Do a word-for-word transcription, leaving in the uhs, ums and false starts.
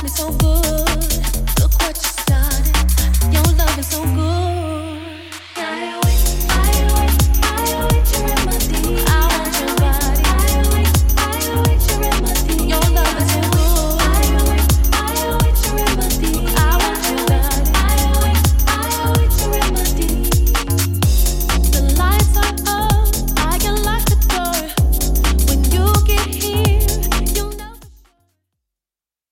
so good. Look what you started. Your love is so good.